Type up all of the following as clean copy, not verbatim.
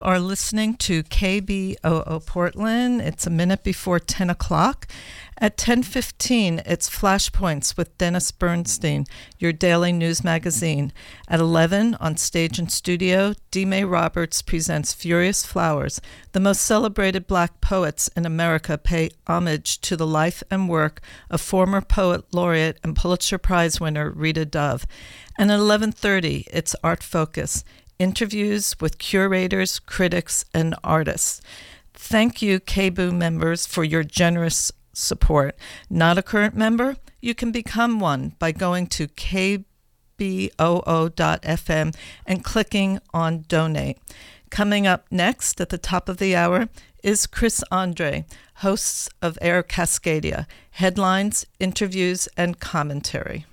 Are listening to KBOO Portland. It's a minute before 10 o'clock. At 10:15, it's Flashpoints with Dennis Bernstein, your daily news magazine. At 11, on stage and studio, D. May Roberts presents Furious Flowers. The most celebrated Black poets in America pay homage to the life and work of former poet laureate and Pulitzer Prize winner Rita Dove. And at 11:30, it's Art Focus. Interviews with curators, critics, and artists. Thank you, KBOO members, for your generous support. Not a current member? You can become one by going to kboo.fm and clicking on Donate. Coming up next at the top of the hour is Chris Andre, hosts of Air Cascadia, headlines, interviews, and commentary.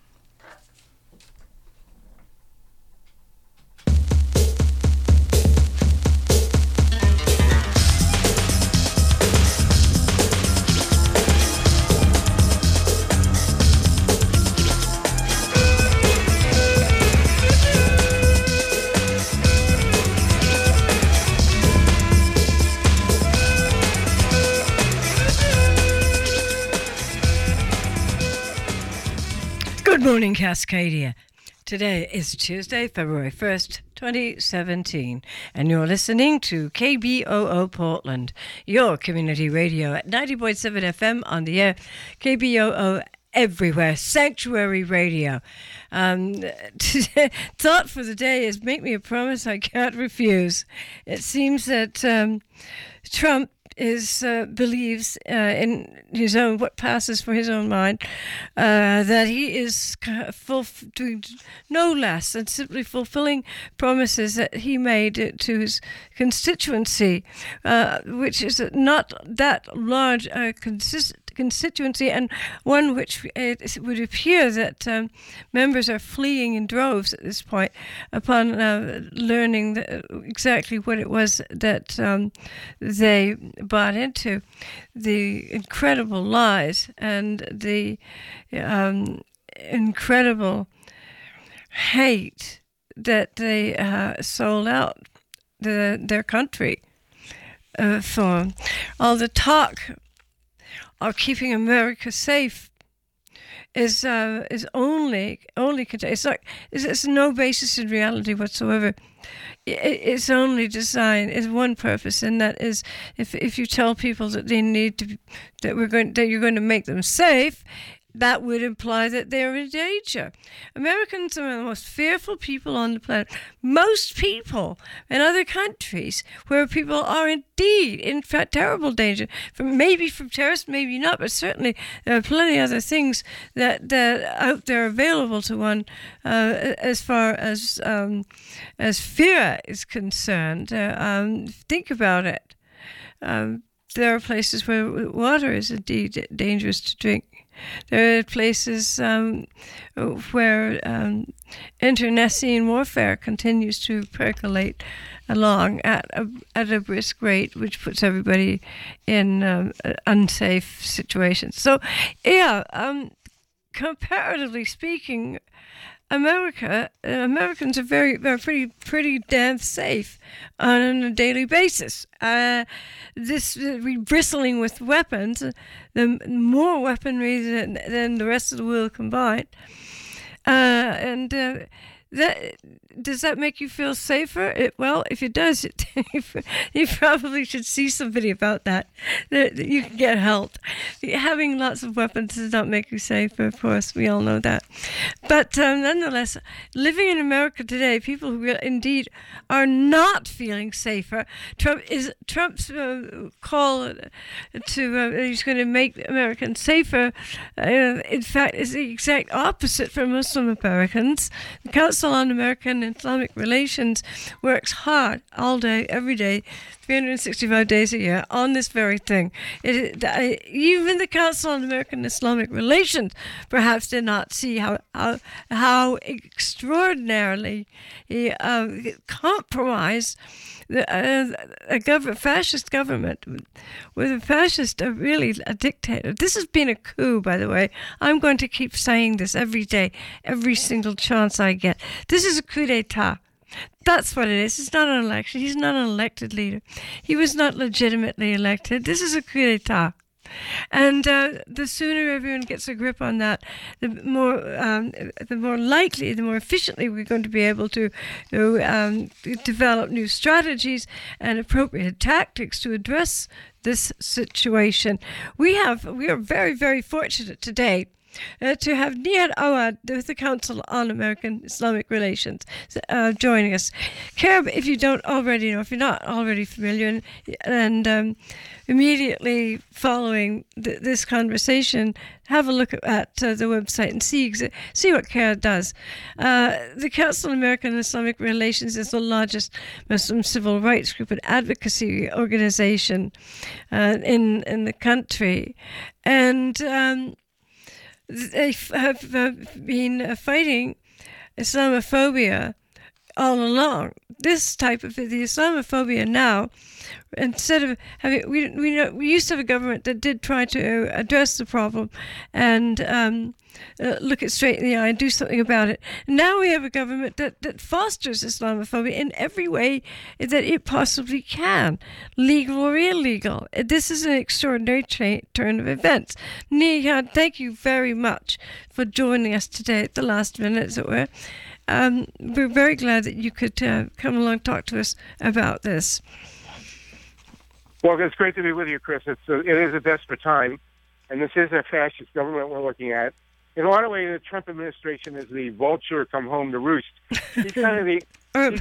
Good morning, Cascadia. Today is Tuesday, February 1st, 2017, and you're listening to KBOO Portland, your community radio at 90.7 FM on the air, KBOO everywhere, Sanctuary Radio. Thought for the day is make me a promise I can't refuse. It seems that Trump believes in his own, what passes for his own mind, that he is doing no less than simply fulfilling promises that he made to his constituency, which is not that large constituency, and one which it would appear that members are fleeing in droves at this point upon learning exactly what it was that they bought into, the incredible lies and the incredible hate that they sold out their country for. All the talk of keeping America safe is only it's no basis in reality whatsoever. It's only designed is one purpose, and that is if you tell people that they need to that you're going to make them safe, that would imply that they're in danger. Americans are the most fearful people on the planet. Most people in other countries where people are indeed in terrible danger, from terrorists, maybe not, but certainly there are plenty of other things that out there available to one as far as fear is concerned. Think about it. There are places where water is indeed dangerous to drink. There are places where internecine warfare continues to percolate along at a brisk rate, which puts everybody in unsafe situations. So, comparatively speaking, Americans are pretty damn safe on a daily basis. We're bristling with weapons, the more weaponry than the rest of the world combined, does that make you feel safer? Well, if it does, you probably should see somebody about that you can get help. Having lots of weapons does not make you safer, of course. We all know that. But nonetheless, living in America today, people who indeed are not feeling safer. Trump's call to he's going to make Americans safer, in fact, is the exact opposite for Muslim Americans. The Council on American and Islamic Relations works hard all day, every day, 365 days a year on this very thing. Even the Council on American and Islamic Relations perhaps did not see how extraordinarily compromised a fascist government with a fascist, really a dictator. This has been a coup, by the way. I'm going to keep saying this every day, every single chance I get. This is a coup d'etat. That's what it is. It's not an election. He's not an elected leader. He was not legitimately elected. This is a coup d'etat. And the sooner everyone gets a grip on that, the more likely, the more efficiently we're going to be able to develop new strategies and appropriate tactics to address this situation. We are very, very fortunate today to have Nihat Awad with the Council on American Islamic Relations joining us. Kerb, if you don't already know, if you're not already familiar, and immediately following this conversation, have a look at the website and see what CAIR does. The Council on American Islamic Relations is the largest Muslim civil rights group and advocacy organization in the country, and they have been fighting Islamophobia all along. This type of the Islamophobia now, instead of having, we used to have a government that did try to address the problem and look it straight in the eye and do something about it. Now we have a government that fosters Islamophobia in every way that it possibly can, legal or illegal. This is an extraordinary turn of events. Nihat, thank you very much for joining us today at the last minute, as it were. We're very glad that you could come along and talk to us about this. Well, it's great to be with you, Chris. It is a desperate time, and this is a fascist government we're looking at. In a lot of ways, the Trump administration is the vulture come home to roost. He's kind of he's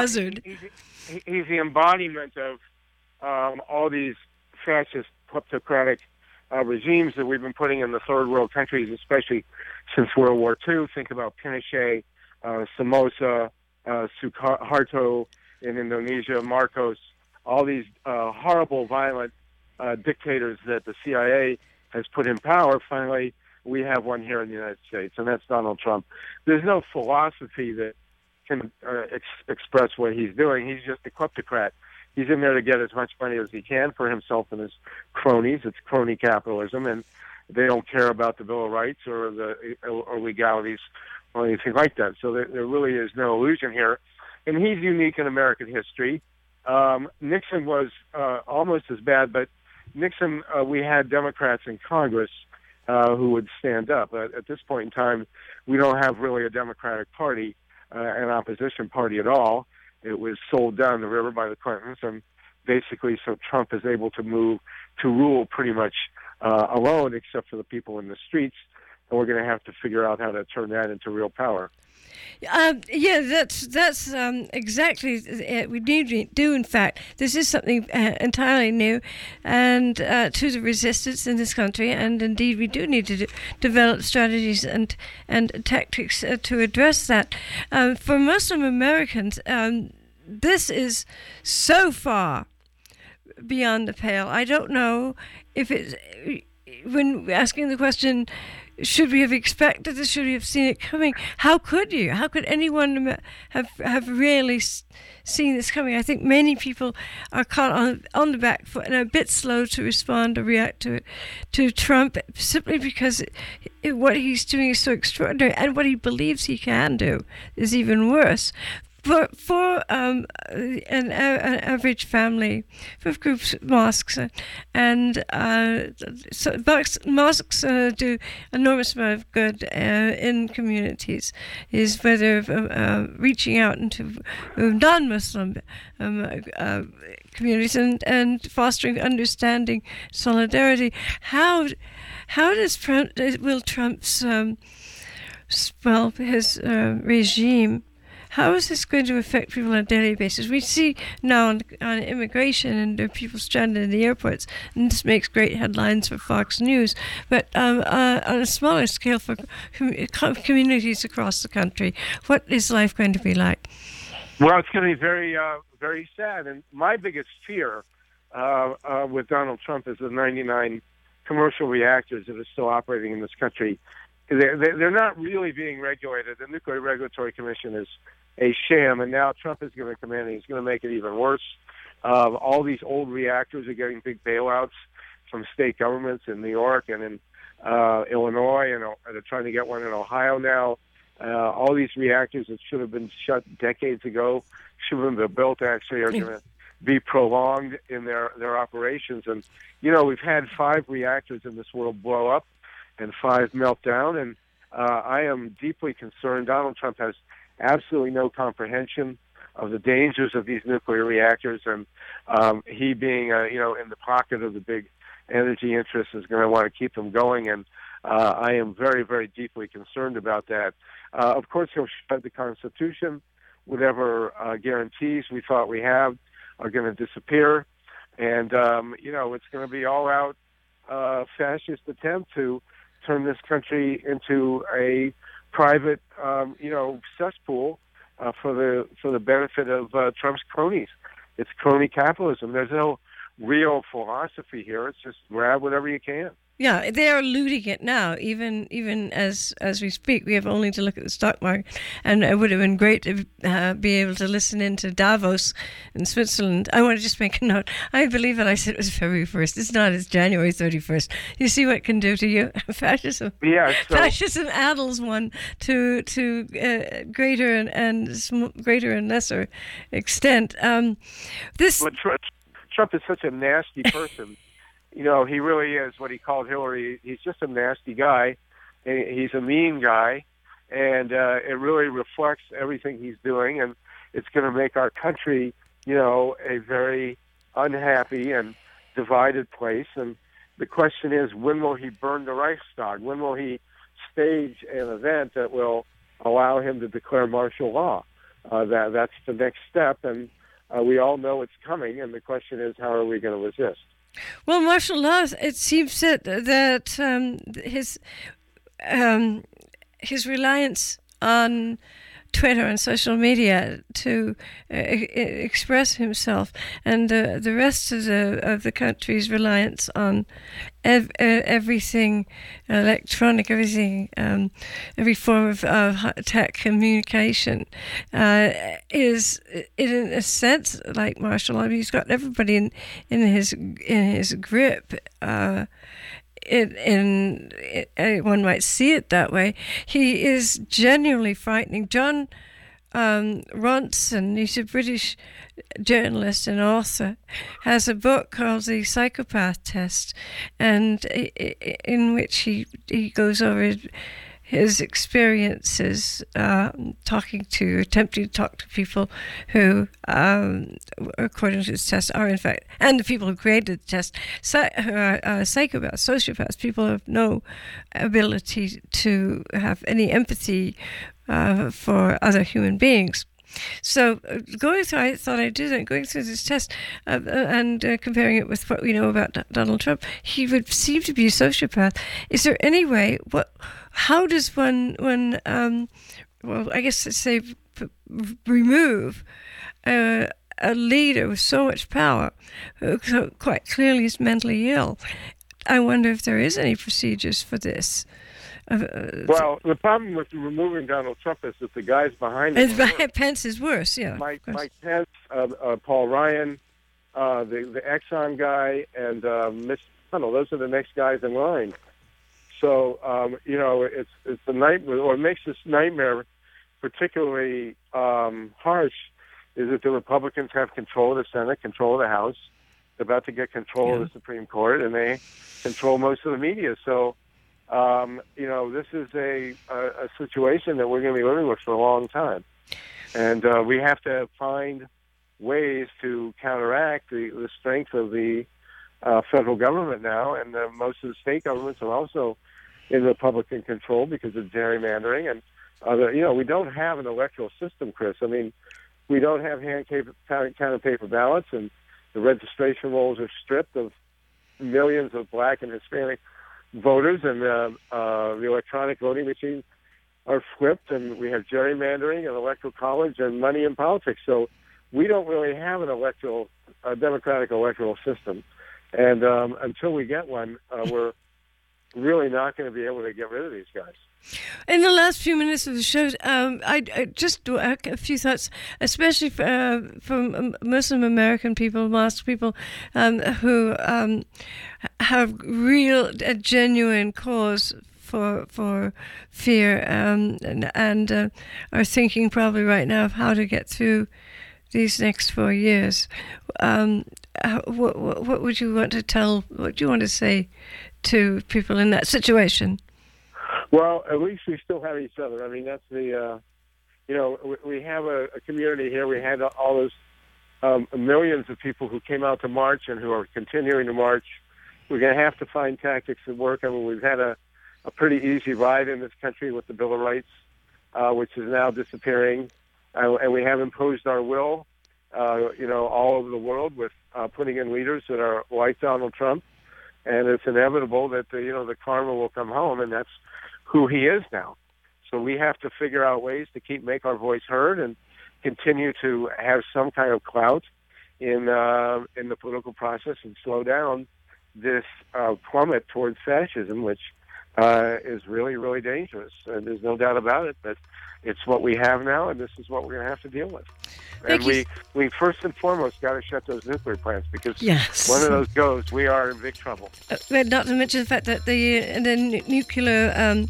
the embodiment of all these fascist, kleptocratic regimes that we've been putting in the third world countries, especially since World War II. Think about Pinochet, Somoza, Suharto in Indonesia, Marcos, all these horrible, violent dictators that the CIA has put in power. Finally, we have one here in the United States, and that's Donald Trump. There's no philosophy that can express what he's doing. He's just a kleptocrat. He's in there to get as much money as he can for himself and his cronies. It's crony capitalism, and they don't care about the Bill of Rights or legalities or anything like that. So there really is no illusion here. And he's unique in American history. Nixon was almost as bad, but Nixon, we had Democrats in Congress who would stand up. At this point in time, we don't have really a Democratic Party, an opposition party at all. It was sold down the river by the Clintons, and basically so Trump is able to rule pretty much alone, except for the people in the streets. And we're going to have to figure out how to turn that into real power. That's exactly it. We need to do. In fact, this is something entirely new, and to the resistance in this country. And indeed, we do need to develop strategies and tactics to address that. For Muslim Americans, this is so far beyond the pale. I don't know if it's when asking the question, should we have expected this? Should we have seen it coming? How could you? How could anyone have really seen this coming? I think many people are caught on the back foot and a bit slow to respond or react to Trump, simply because what he's doing is so extraordinary, and what he believes he can do is even worse. For an average family, for groups, mosques, and so mosques do enormous amount of good in communities. Is whether reaching out into non-Muslim communities and fostering understanding, solidarity. How will Trump's his regime? How is this going to affect people on a daily basis? We see now on immigration and there are people stranded in the airports, and this makes great headlines for Fox News. But on a smaller scale for communities across the country, what is life going to be like? Well, it's going to be very, very sad. And my biggest fear with Donald Trump is the 99 commercial reactors that are still operating in this country. They're not really being regulated. The Nuclear Regulatory Commission is a sham, and now Trump is going to come in and he's going to make it even worse. All these old reactors are getting big bailouts from state governments in New York and in Illinois, and they're trying to get one in Ohio now. All these reactors that should have been shut decades ago, should have been built actually, are going to be prolonged in their operations. And, we've had 5 reactors in this world blow up and 5 melt down. And I am deeply concerned. Donald Trump has absolutely no comprehension of the dangers of these nuclear reactors. And he being, in the pocket of the big energy interests is going to want to keep them going. And I am very, very deeply concerned about that. Of course, he'll shred the Constitution. Whatever guarantees we thought we have are going to disappear. And, it's going to be all-out fascist attempt to turn this country into a private, cesspool for the benefit of Trump's cronies. It's crony capitalism. There's no real philosophy here. It's just grab whatever you can. Yeah, they are looting it now, even as we speak. We have only to look at the stock market, and it would have been great to be able to listen into Davos in Switzerland. I want to just make a note. I believe that I said it was February 1st. It's not. It's January 31st. You see what it can do to you? Fascism. Yeah. So, fascism addles one to greater and lesser extent. Trump is such a nasty person. He really is what he called Hillary. He's just a nasty guy. He's a mean guy, and it really reflects everything he's doing, and it's going to make our country, a very unhappy and divided place. And the question is, when will he burn the Reichstag? When will he stage an event that will allow him to declare martial law? That's the next step, and we all know it's coming, and the question is, how are we going to resist? Well, martial law, it seems that his reliance on Twitter and social media to express himself, and the rest of the country's reliance on everything electronic, every form of tech communication is in a sense like martial law. I mean, he's got everybody in his grip. One might see it that way. He is genuinely frightening. John Ronson, he's a British journalist and author, has a book called The Psychopath Test, and in which he goes over his experiences attempting to talk to people who, according to his test, are in fact, and the people who created the test, psychopaths, sociopaths, people who have no ability to have any empathy for other human beings. So I thought I'd do that, going through this test and comparing it with what we know about Donald Trump, he would seem to be a sociopath. Is there any way, how does one I guess let's say remove a leader with so much power who quite clearly is mentally ill? I wonder if there is any procedures for this. Well, the problem with removing Donald Trump is that the guys behind him. Pence is worse, yeah. Mike Pence, Paul Ryan, the Exxon guy, and Mitch McConnell. Those are the next guys in line. So it's a nightmare, or it makes this nightmare particularly harsh. Is that the Republicans have control of the Senate, control of the House, they're about to get control of the Supreme Court, and they control most of the media. So. This is a situation that we're going to be living with for a long time. And we have to find ways to counteract the strength of the federal government now. And most of the state governments are also in Republican control because of gerrymandering. And, we don't have an electoral system, Chris. I mean, we don't have counted paper ballots, and the registration rolls are stripped of millions of black and Hispanic voters, and the electronic voting machines are flipped, and we have gerrymandering and electoral college and money in politics. So we don't really have a democratic electoral system. And until we get one, we're really not going to be able to get rid of these guys. In the last few minutes of the show, I just do a few thoughts, especially from Muslim American people, mosque people, who have a genuine cause for fear, and are thinking probably right now of how to get through these next 4 years. What would you want to tell? What do you want to say to people in that situation? Well, at least we still have each other. I mean, that's the, we have a community here. We had all those millions of people who came out to march and who are continuing to march. We're going to have to find tactics that work. I mean, we've had a pretty easy ride in this country with the Bill of Rights, which is now disappearing. And we have imposed our will, all over the world with putting in leaders that are like Donald Trump. And it's inevitable that, the karma will come home, and that's who he is now. So we have to figure out ways to make our voice heard and continue to have some kind of clout in the political process and slow down this plummet towards fascism, which is really, really dangerous. And there's no doubt about it, but it's what we have now, and this is what we're going to have to deal with. And we first and foremost got to shut those nuclear plants, because one of those goes, we are in big trouble. Not to mention the fact that the nuclear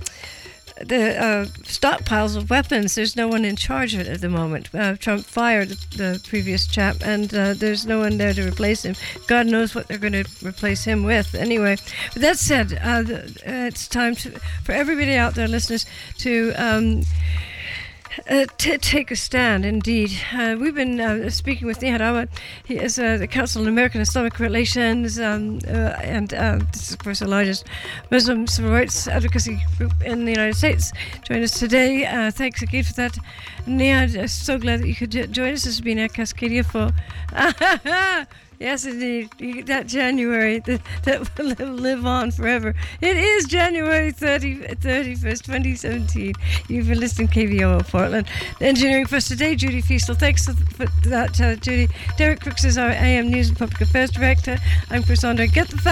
stockpiles of weapons, there's no one in charge of it at the moment. Trump fired the previous chap, and there's no one there to replace him. God knows what they're going to replace him with. Anyway, but that said, it's time for everybody out there, listeners, to take a stand, indeed. We've been speaking with Nihad Awad. He is the Council on American Islamic Relations, and this is, of course, the largest Muslim civil rights advocacy group in the United States. Join us today. Thanks again for that, Nihad. So glad that you could join us. This has been Cascadia for... Yes, indeed. That January, that will live on forever. It is January 31st, 2017. You've been listening to KVOO Portland. The engineering for us today, Judy Feastel. Thanks for that, Judy. Derek Crooks is our AM News and Public Affairs Director. I'm Chris Andre. Get the facts.